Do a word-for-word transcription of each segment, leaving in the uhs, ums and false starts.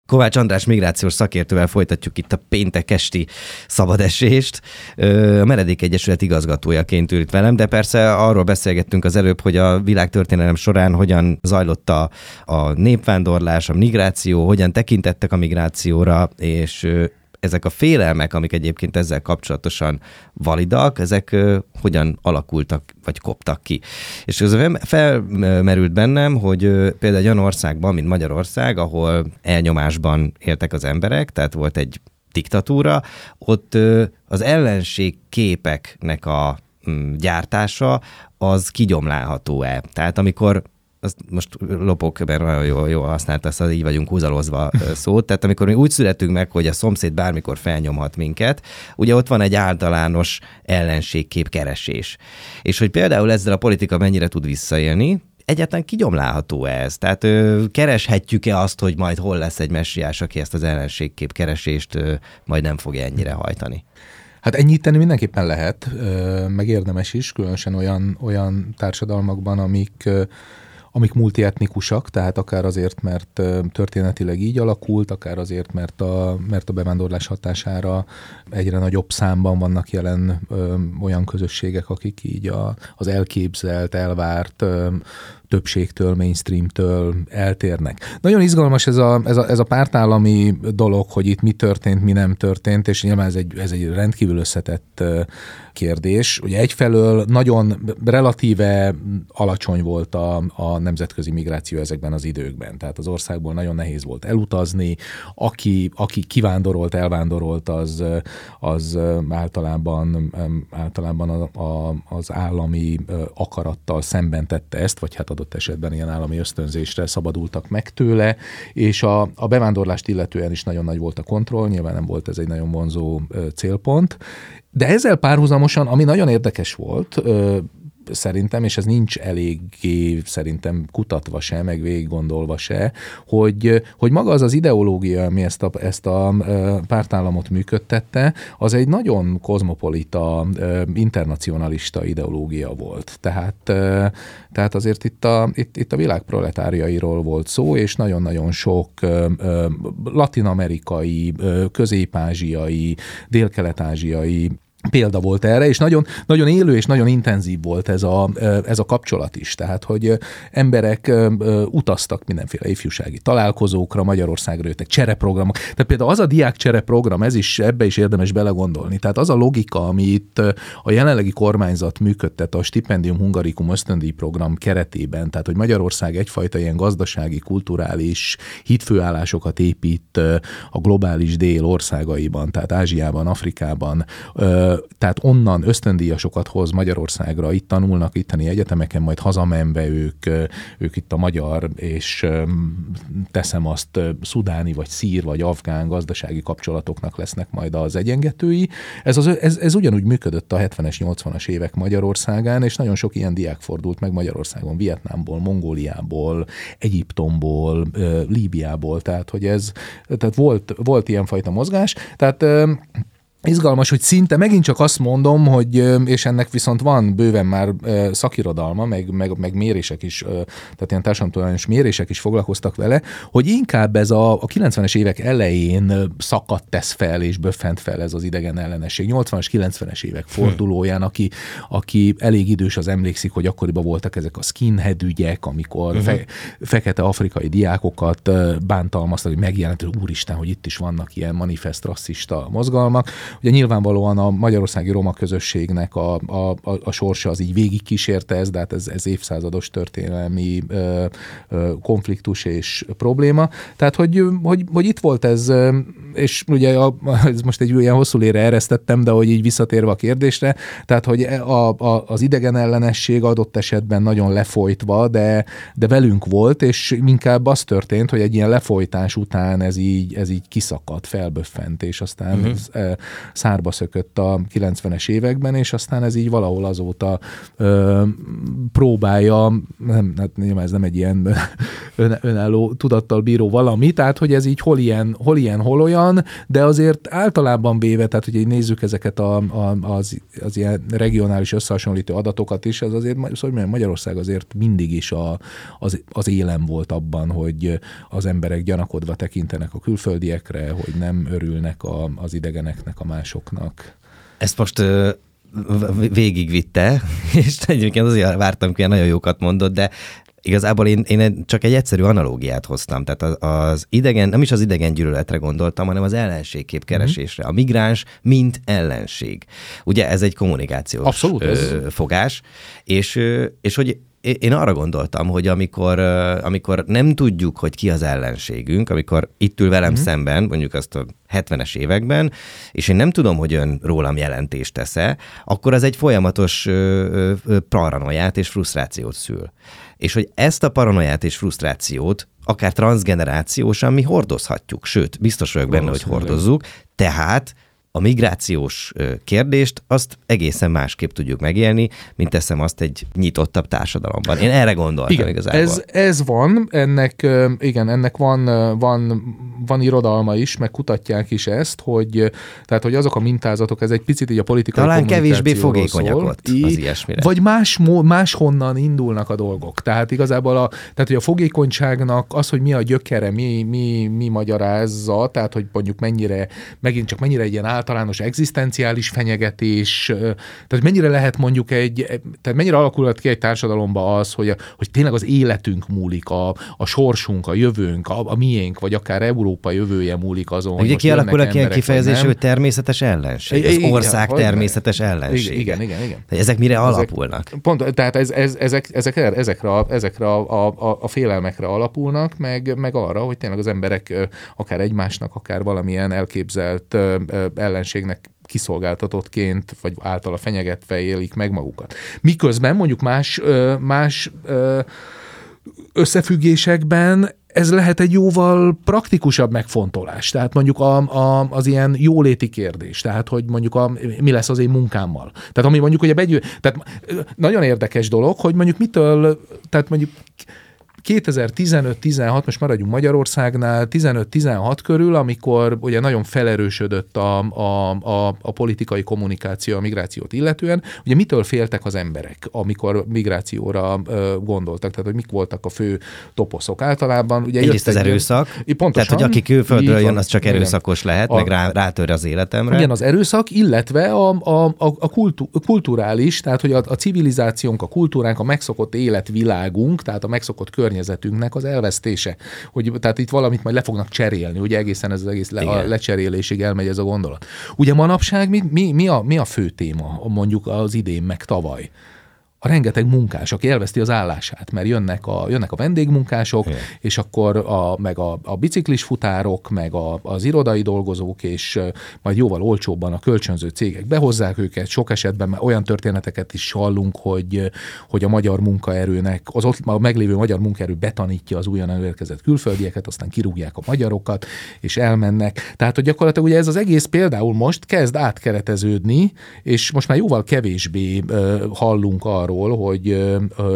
Kovács András migrációs szakértővel folytatjuk itt a péntek esti szabadesést. A Meredék Egyesület igazgatójaként ült velem, de persze arról beszélgettünk az előbb, hogy a világtörténelem során hogyan zajlott a, a népvándorlás, a migráció, hogyan tekintettek a migrációra, és ezek a félelmek, amik egyébként ezzel kapcsolatosan validak, ezek uh, hogyan alakultak, vagy koptak ki. És ez felmerült bennem, hogy uh, például egy olyan országban, mint Magyarország, ahol elnyomásban éltek az emberek, tehát volt egy diktatúra, ott uh, az ellenség képeknek a um, gyártása az kigyomlálható-e. Tehát amikor azt most lopok, mert nagyon jól, jól használta ezt, így vagyunk húzalozva szót. Tehát amikor mi úgy születünk meg, hogy a szomszéd bármikor felnyomhat minket, ugye ott van egy általános ellenségkép keresés. És hogy például ezzel a politika mennyire tud visszaélni, egyáltalán kigyomlálható ez? Tehát ö, kereshetjük-e azt, hogy majd hol lesz egy messiás, aki ezt az ellenségkép keresést ö, majd nem fogja ennyire hajtani? Hát ennyit tenni mindenképpen lehet, meg érdemes is, különösen olyan, olyan társadalmakban, amik amik multietnikusak, tehát akár azért, mert történetileg így alakult, akár azért, mert a, mert a bevándorlás hatására egyre nagyobb számban vannak jelen ö, olyan közösségek, akik így a, az elképzelt, elvárt ö, többségtől, mainstreamtől eltérnek. Nagyon izgalmas ez a, ez a, ez a pártállami dolog, hogy itt mi történt, mi nem történt, és nyilván ez egy, ez egy rendkívül összetett kérdés. Ugye egyfelől nagyon relatíve alacsony volt a, a nemzetközi migráció ezekben az időkben. Tehát az országból nagyon nehéz volt elutazni. Aki, aki kivándorolt, elvándorolt, az, az általában, általában a, a, az állami akarattal szemben tette ezt, vagy hát adott esetben ilyen állami ösztönzésre szabadultak meg tőle, és a, a bevándorlást illetően is nagyon nagy volt a kontroll, nyilván nem volt ez egy nagyon vonzó célpont. De ezzel párhuzamosan, ami nagyon érdekes volt, szerintem, és ez nincs eléggé szerintem kutatva se, meg végig gondolva se, hogy, hogy maga az az ideológia, ami ezt a, ezt a pártállamot működtette, az egy nagyon kozmopolita, internacionalista ideológia volt. Tehát, tehát azért itt a, itt, itt a világ proletáriairól volt szó, és nagyon-nagyon sok latin-amerikai, közép-ázsiai, dél-kelet-ázsiai példa volt erre, és nagyon, nagyon élő és nagyon intenzív volt ez a, ez a kapcsolat is. Tehát, hogy emberek utaztak mindenféle ifjúsági találkozókra, Magyarországra jöttek csereprogramok. Tehát például az a diák csereprogram, ez is, ebbe is érdemes belegondolni. Tehát az a logika, ami itt a jelenlegi kormányzat működtet a Stipendium Hungarikum ösztöndíj program keretében, tehát, hogy Magyarország egyfajta ilyen gazdasági, kulturális hitfőállásokat épít a globális dél országaiban, tehát Ázsiában, Afrikában, tehát onnan ösztöndíjasokat hoz Magyarországra, itt tanulnak itteni egyetemeken, majd hazamenve ők, ők itt a magyar, és teszem azt, szudáni, vagy szír, vagy afgán gazdasági kapcsolatoknak lesznek majd az egyengetői. Ez, az, ez, ez ugyanúgy működött a hetvenes, nyolcvanas évek Magyarországán, és nagyon sok ilyen diák fordult meg Magyarországon, Vietnámból, Mongóliából, Egyiptomból, Líbiából, tehát hogy ez, tehát volt, volt ilyenfajta mozgás, tehát izgalmas, hogy szinte megint csak azt mondom, hogy, és ennek viszont van bőven már szakirodalma, meg, meg, meg mérések is, tehát ilyen társadalomtudományos mérések is foglalkoztak vele, hogy inkább ez a, a kilencvenes évek elején szakadt tesz fel, és böffent fel ez az idegen ellenesség. nyolcvanas, kilencvenes évek fordulóján, aki, aki elég idős, az emlékszik, hogy akkoriban voltak ezek a skinhead ügyek, amikor uh-huh. fe, fekete afrikai diákokat bántalmaztak, hogy megjelent, hogy úristen, hogy itt is vannak ilyen manifest rasszista mozgalmak. Ugye nyilvánvalóan a magyarországi roma közösségnek a, a, a, a sorsa az így végigkísérte ez, de hát ez, ez évszázados történelmi ö, ö, konfliktus és probléma. Tehát, hogy, hogy, hogy itt volt ez, és ugye a, ez most egy ilyen hosszú lére eresztettem, de hogy így visszatérve a kérdésre, tehát, hogy a, a, az idegen ellenesség adott esetben nagyon lefolytva, de, de velünk volt, és inkább az történt, hogy egy ilyen lefolytás után ez így, ez így kiszakadt, felböffent, és aztán uh-huh. ez, szárba szökött a kilencvenes években, és aztán ez így valahol azóta ö, próbálja, nem, hát nyilván ez nem egy ilyen ön, önálló tudattal bíró valami, tehát hogy ez így hol ilyen, hol ilyen, hol olyan, van, de azért általában véve, tehát hogy nézzük ezeket a, a, az, az ilyen regionális összehasonlító adatokat is, ez azért, szóval Magyarország azért mindig is a, az, az élen volt abban, hogy az emberek gyanakodva tekintenek a külföldiekre, hogy nem örülnek a, az idegeneknek, a másoknak. Ezt most ö, végigvitte, és egyébként azért vártam, hogy nagyon jókat mondott, de igazából én, én csak egy egyszerű analógiát hoztam. Tehát az, az idegen, nem is az idegen gyűlöletre gondoltam, hanem az ellenségkép keresésre. A migráns mint ellenség. Ugye ez egy kommunikációs Abszolút, ez... fogás, és, és hogy én arra gondoltam, hogy amikor, amikor nem tudjuk, hogy ki az ellenségünk, amikor itt ül velem mm. szemben, mondjuk azt a hetvenes években, és én nem tudom, hogy ön rólam jelentést tesz-e, akkor az egy folyamatos paranoiát és frusztrációt szül. És hogy ezt a paranoiát és frusztrációt akár transzgenerációsan mi hordozhatjuk, sőt, biztos vagyok benne, hogy hordozzuk, tehát a migrációs kérdést azt egészen másképp tudjuk megélni, mint teszem azt egy nyitottabb társadalomban. Én erre gondoltam igen, igazából. Ez, ez van, ennek, igen, ennek van, van, van irodalma is, meg kutatják is ezt, hogy, tehát, hogy azok a mintázatok, ez egy picit így a politikai talán kevésbé fogékonyak ott az ilyesmire. Vagy más, máshonnan indulnak a dolgok. Tehát igazából a, tehát, hogy a fogékonyságnak az, hogy mi a gyökere, mi, mi, mi magyarázza, tehát, hogy mondjuk mennyire, megint csak mennyire egy ilyen általános egzisztenciális fenyegetés, tehát mennyire lehet mondjuk egy, tehát mennyire alakulhat ki egy társadalomba az, hogy, a, hogy tényleg az életünk múlik, a, a sorsunk, a jövőnk, a, a miénk, vagy akár Európa jövője múlik azon, ugye hogy kialakul egy ilyen kifejezés, hogy természetes ellenség, az igen, ország természetes ellenség. Igen, igen, igen. Ezek mire ezek, alapulnak? Pont, tehát ez, ez, ezek, ezek, ezekre, a, ezekre a, a, a félelmekre alapulnak, meg, meg arra, hogy tényleg az emberek akár egymásnak, akár valamilyen elképzelt ellenségnek kiszolgáltatottként, vagy általa fenyegetve élik meg magukat. Miközben mondjuk más, más összefüggésekben ez lehet egy jóval praktikusabb megfontolás. Tehát mondjuk a, a, az ilyen jóléti kérdés. Tehát, hogy mondjuk a, mi lesz az én munkámmal. Tehát ami mondjuk, hogy egy, tehát nagyon érdekes dolog, hogy mondjuk mitől, tehát mondjuk kétezer-tizenöt tizenhat, most maradjunk Magyarországnál, tizenöt tizenhat körül, amikor ugye nagyon felerősödött a, a, a, a politikai kommunikáció a migrációt illetően, ugye mitől féltek az emberek, amikor migrációra ö, gondoltak, tehát hogy mik voltak a fő toposzok általában. Ugye egyrészt az erőszak, pontosan, tehát hogy aki külföldről jön, az csak erőszakos igen. lehet, a, meg rá, rátör az életemre. Igen, az erőszak, illetve a, a, a, a, kultu, a kulturális, tehát hogy a, a civilizációnk, a kultúránk, a megszokott életvilágunk, tehát a megszokott környezetünknek az elvesztése. Hogy, tehát itt valamit majd le fognak cserélni, ugye egészen ez az egész le, a lecserélésig elmegy ez a gondolat. Ugye manapság mi, mi, mi, a, mi a fő téma mondjuk az idén meg tavaly? A rengeteg munkás, aki elveszti az állását, mert jönnek a, jönnek a vendégmunkások, igen. és akkor a, meg a, a biciklis futárok, meg a, az irodai dolgozók, és majd jóval olcsóbban a kölcsönző cégek behozzák őket. Sok esetben már olyan történeteket is hallunk, hogy, hogy a magyar munkaerőnek, az ott a meglévő magyar munkaerő betanítja az újonnan érkezett külföldieket, aztán kirúgják a magyarokat, és elmennek. Tehát, hogy gyakorlatilag ugye ez az egész például most kezd átkereteződni, és most már jóval kevésbé uh, hallunk arról, Hogy,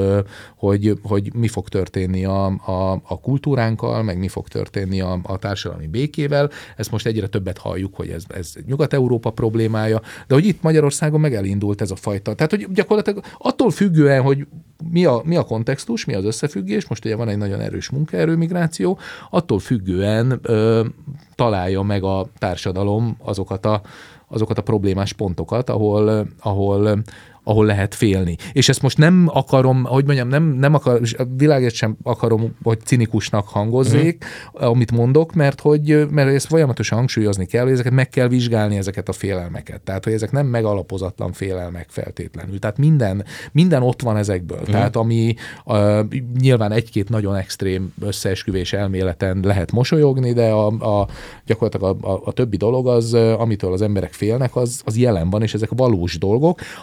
hogy, hogy mi fog történni a, a, a kultúránkkal, meg mi fog történni a, a társadalmi békével. Ezt most egyre többet halljuk, hogy ez, ez Nyugat-Európa problémája, de hogy itt Magyarországon meg elindult ez a fajta. Tehát, hogy gyakorlatilag attól függően, hogy mi a, mi a kontextus, mi az összefüggés, most ugye van egy nagyon erős munkaerőmigráció, attól függően ö, találja meg a társadalom azokat a, azokat a problémás pontokat, ahol, ahol ahol lehet félni. És ezt most nem akarom, hogy mondjam, nem, nem akar, a világért sem akarom, hogy cinikusnak hangozzék, uh-huh. amit mondok, mert hogy mert ezt folyamatosan hangsúlyozni kell, hogy ezeket meg kell vizsgálni, ezeket a félelmeket. Tehát, hogy ezek nem megalapozatlan félelmek feltétlenül. Tehát minden, minden ott van ezekből. Uh-huh. Tehát ami uh, nyilván egy-két nagyon extrém összeesküvés elméleten lehet mosolyogni, de a, a, gyakorlatilag a, a, a többi dolog az, amitől az emberek félnek, az, az jelen van, és ezek valós dolgok. Ami nagyon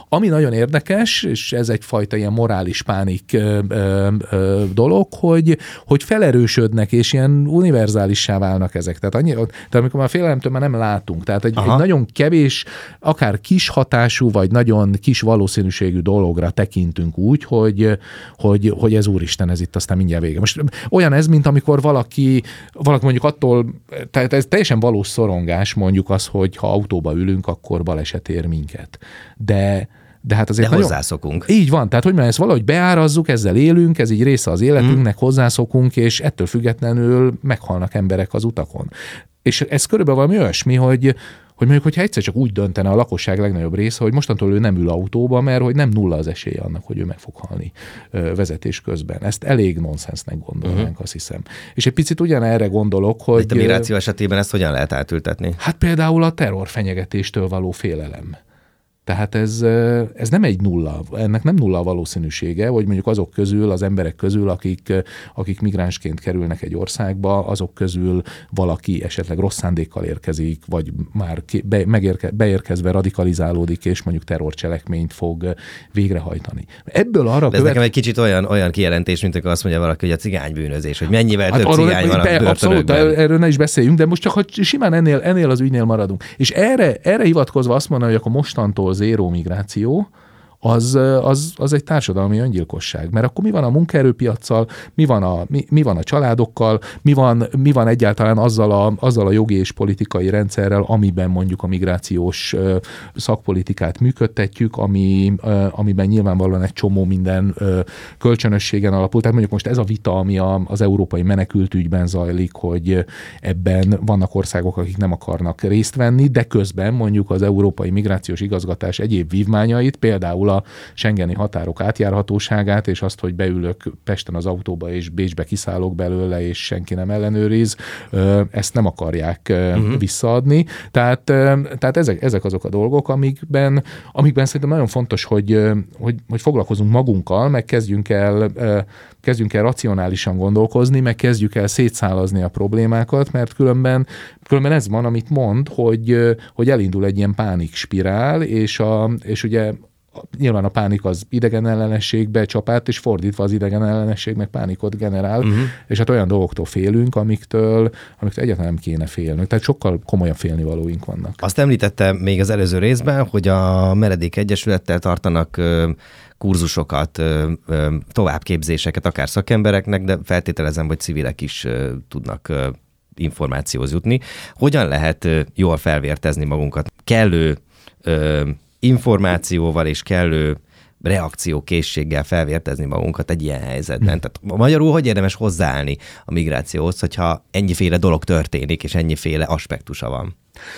nagyon érdekes, és ez egyfajta ilyen morális pánik ö, ö, ö, dolog, hogy, hogy felerősödnek, és ilyen univerzálissá válnak ezek. Tehát, annyi, tehát amikor már félelemtől már nem látunk. Tehát egy, egy nagyon kevés, akár kis hatású, vagy nagyon kis valószínűségű dologra tekintünk úgy, hogy, hogy, hogy ez úristen, ez itt aztán mindjárt vége. Most olyan ez, mint amikor valaki, valaki mondjuk attól, tehát ez teljesen valós szorongás mondjuk az, hogy ha autóba ülünk, akkor baleset ér minket. De De hát azért De nagyon... hozzászokunk. Így van, tehát hogy mondjam, ezt valahogy beárazzuk, ezzel élünk, ez így része az életünknek, hmm. hozzászokunk, és ettől függetlenül meghalnak emberek az utakon. És ez körülbelül valami olyasmi, hogy, hogy mondjuk, hogyha egyszer csak úgy döntene a lakosság legnagyobb része, hogy mostantól ő nem ül autóba, mert hogy nem nulla az esélye annak, hogy ő meg fog halni vezetés közben. Ezt elég nonsensnek gondolnánk, uh-huh. azt hiszem. És egy picit ugyanerre gondolok, hogy... De a migráció esetében ezt hogyan lehet átültetni? Hát például a terrorfenyegetéstől való félelem. Tehát ez, ez nem egy nulla, ennek nem nulla a valószínűsége, hogy mondjuk azok közül, az emberek közül, akik, akik migránsként kerülnek egy országba, azok közül valaki esetleg rossz szándékkal érkezik, vagy már be, megérke, beérkezve radikalizálódik, és mondjuk terrorcselekményt fog végrehajtani. Ebből arra De ez követ... nekem egy kicsit olyan, olyan kijelentés, mint akkor azt mondja valaki, hogy a cigánybűnözés, hogy mennyivel hát több arról cigány van a börtönökben. Abszolút, erről ne is beszéljünk, de most csak hogy simán ennél, ennél az ügynél maradunk. És erre, erre hivatkozva azt mondom, hogy akkor mostantól zéró migráció, az, az, az egy társadalmi öngyilkosság. Mert akkor mi van a munkaerőpiaccal, mi van a, mi, mi van a családokkal, mi van, mi van egyáltalán azzal a, azzal a jogi és politikai rendszerrel, amiben mondjuk a migrációs szakpolitikát működtetjük, ami, amiben nyilvánvalóan egy csomó minden kölcsönösségen alapul. Tehát mondjuk most ez a vita, ami a, az európai menekültügyben zajlik, hogy ebben vannak országok, akik nem akarnak részt venni, de közben mondjuk az európai migrációs igazgatás egyéb vívmányait, például a schengeni határok átjárhatóságát, és azt, hogy beülök Pesten az autóba, és Bécsbe kiszállok belőle, és senki nem ellenőriz, ezt nem akarják uh-huh. visszaadni. Tehát, tehát ezek, ezek azok a dolgok, amikben, amikben szerintem nagyon fontos, hogy, hogy, hogy foglalkozunk magunkkal, meg kezdjünk el, kezdjünk el racionálisan gondolkozni, meg kezdjük el szétszálazni a problémákat, mert különben, különben ez van, amit mond, hogy, hogy elindul egy ilyen pánikspirál, és, a, és ugye nyilván a pánik az idegen ellenességbe csap át, és fordítva az idegen ellenesség meg pánikot generál, uh-huh. és hát olyan dolgoktól félünk, amiktől, amiktől egyáltalán nem kéne félnünk. Tehát sokkal komolyabb félnivalóink vannak. Azt említette még az előző részben, hogy a Meredék Egyesülettel tartanak ö, kurzusokat, ö, ö, továbbképzéseket akár szakembereknek, de feltételezem, hogy civilek is ö, tudnak ö, információhoz jutni. Hogyan lehet ö, jól felvértezni magunkat? Kellő ö, információval és kellő reakciókészséggel felvértezni magunkat egy ilyen helyzetben. Hmm. Tehát magyarul hogy érdemes hozzáállni a migrációhoz, hogyha ennyiféle dolog történik, és ennyiféle aspektusa van?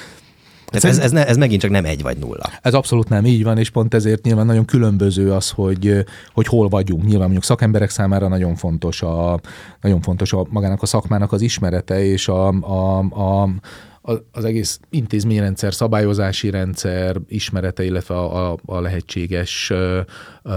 Tehát ez, ez, ne, ez megint csak nem egy vagy nulla. Ez abszolút nem így van, és pont ezért nyilván nagyon különböző az, hogy, hogy hol vagyunk. Nyilván mondjuk szakemberek számára nagyon fontos, a, nagyon fontos a, magának a szakmának az ismerete, és a, a, a az egész intézményrendszer, szabályozási rendszer ismerete, illetve a, a, a lehetséges ö, ö,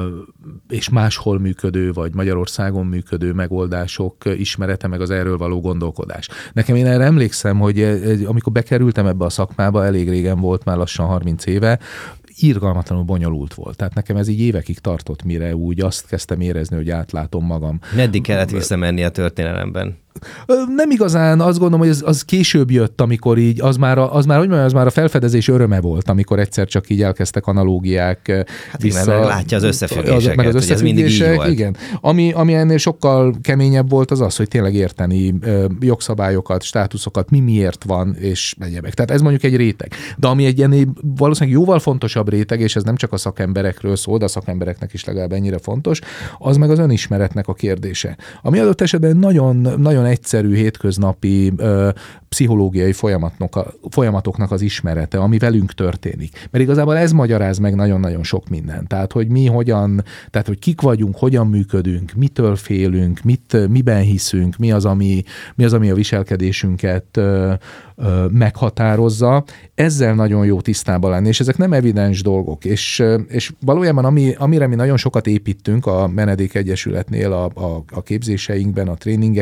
és máshol működő, vagy Magyarországon működő megoldások ismerete, meg az erről való gondolkodás. Nekem én erre emlékszem, hogy amikor bekerültem ebbe a szakmába, elég régen volt, már lassan harminc éve, irgalmatlanul bonyolult volt. Tehát nekem ez így évekig tartott, mire úgy azt kezdtem érezni, hogy átlátom magam. Meddig kellett visszamenni a történelemben? Nem igazán, azt gondolom, hogy az, az később jött, amikor így, az már, a, az, már, hogy mondjam, az már a felfedezés öröme volt, amikor egyszer csak így elkezdtek analógiák hát vissza. Igen, látja az összefüggéseket, az, meg az összefüggések, hogy ez mindig így volt. Igen. Ami, ami ennél sokkal keményebb volt, az az, hogy tényleg érteni ö, jogszabályokat, státuszokat, mi miért van, és egyebek. Tehát ez mondjuk egy réteg. De ami egy ilyen valószínűleg jóval fontosabb réteg, és ez nem csak a szakemberekről szól, de a szakembereknek is legalább ennyire fontos, az meg az önismeretnek a kérdése. Ami adott esetben nagyon, nagyon egyszerű, hétköznapi ö, pszichológiai folyamatoknak, folyamatoknak az ismerete, ami velünk történik. Mert igazából ez magyaráz meg nagyon-nagyon sok mindent. Tehát, hogy mi hogyan, tehát, hogy kik vagyunk, hogyan működünk, mitől félünk, mit, miben hiszünk, mi az, ami, mi az, ami a viselkedésünket ö, ö, meghatározza. Ezzel nagyon jó tisztában lenni, és ezek nem evidens dolgok. És, és valójában, ami, amire mi nagyon sokat építünk a Menedék Egyesületnél, a, a, a képzéseinkben, a tréningeken,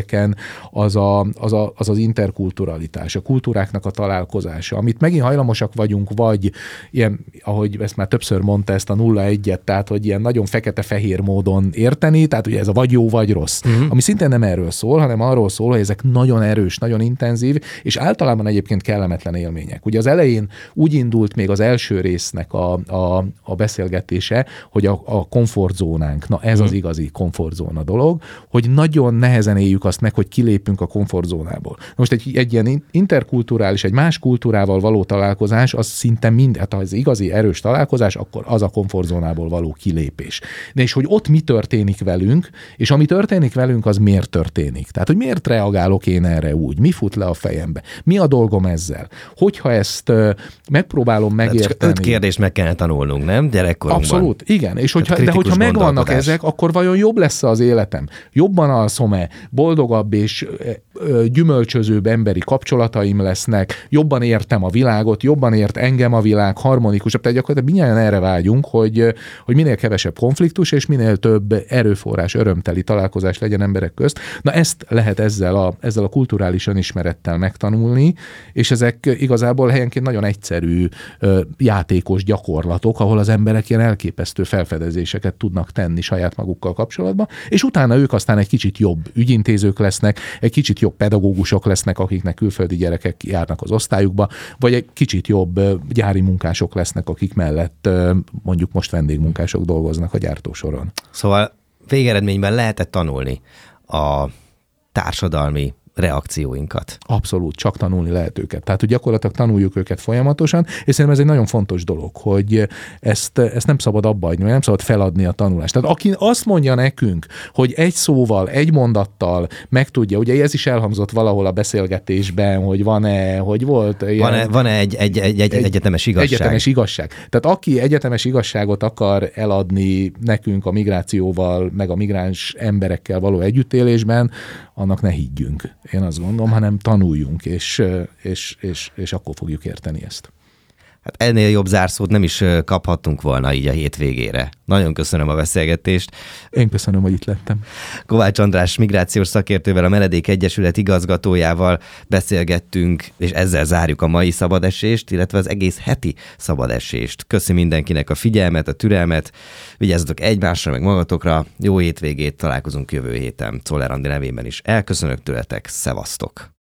az a, az, a, az az interkulturalitás, a kultúráknak a találkozása, amit megint hajlamosak vagyunk, vagy ilyen, ahogy ezt már többször mondta, ezt a nulla egyet, tehát hogy ilyen nagyon fekete-fehér módon érteni, tehát ugye ez a vagy jó, vagy rossz. Uh-huh. Ami szintén nem erről szól, hanem arról szól, hogy ezek nagyon erős, nagyon intenzív, és általában egyébként kellemetlen élmények. Ugye az elején úgy indult még az első résznek a, a, a beszélgetése, hogy a, a komfortzónánk, na ez uh-huh. az igazi komfortzóna dolog, hogy nagyon nehezen éljük azt meg, hogy kilépünk a komfortzónából. Most egy, egy ilyen interkulturális, egy más kultúrával való találkozás, az szinte mind, hát ha ez igazi erős találkozás, akkor az a komfortzónából való kilépés. De és hogy ott mi történik velünk, és ami történik velünk, az miért történik. Tehát, hogy miért reagálok én erre úgy? Mi fut le a fejembe? Mi a dolgom ezzel? Hogyha ezt uh, megpróbálom megérteni. Öt kérdést meg kellene tanulnunk, nem? Gyerekkorunkban. Abszolút, igen. És hogyha, de hogyha megvannak ezek, akkor vajon jobb lesz az életem? Jobban alszom-e? Boldogabb és ö, gyümölcsözőbb emberi kapcsolataim lesznek? Jobban értem a világot? Jobban ért engem a világ? Harmonikusabb? Tehát gyakorlatilag mindjárt erre vágyunk, hogy, hogy minél kevesebb konfliktus és minél több erőforrás, örömteli találkozás legyen emberek közt. Na ezt lehet ezzel a, ezzel a kulturális önismerettel megtanulni, és ezek igazából helyenként nagyon egyszerű ö, játékos gyakorlatok, ahol az emberek ilyen elképesztő felfedezéseket tudnak tenni saját magukkal kapcsolatban, és utána ők aztán egy kicsit jobb ügyintézők lesznek, egy kicsit jobb pedagógusok lesznek, akiknek külföldi gyerekek járnak az osztályukba, vagy egy kicsit jobb gyári munkások lesznek, akik mellett mondjuk most vendégmunkások dolgoznak a gyártósoron. Szóval végeredményben lehetett tanulni a társadalmi reakcióinkat. Abszolút, csak tanulni lehet őket. Tehát, hogy gyakorlatilag tanuljuk őket folyamatosan, és szerintem ez egy nagyon fontos dolog, hogy ezt, ezt nem szabad abba hagyni, nem szabad feladni a tanulást. Tehát aki azt mondja nekünk, hogy egy szóval, egy mondattal megtudja, ugye ez is elhangzott valahol a beszélgetésben, hogy van-e, hogy volt ilyen... Van-e, van-e egy, egy, egy, egy, egy egyetemes igazság? Egyetemes igazság. Tehát aki egyetemes igazságot akar eladni nekünk a migrációval, meg a migráns emberekkel való együttélésben, annak ne higgyünk. Én azt gondolom, hanem tanuljunk, és, és, és, és akkor fogjuk érteni ezt. Hát ennél jobb zárszót nem is kaphattunk volna így a hétvégére. Nagyon köszönöm a beszélgetést. Én köszönöm, hogy itt lettem. Kovács András migrációs szakértővel, a Menedék Egyesület igazgatójával beszélgettünk, és ezzel zárjuk a mai szabadesést, illetve az egész heti szabadesést. Köszönöm mindenkinek a figyelmet, a türelmet, vigyázzatok egymásra, meg magatokra. Jó hétvégét, találkozunk jövő héten. Czoller Andi nevében is elköszönök tőletek, szevasztok!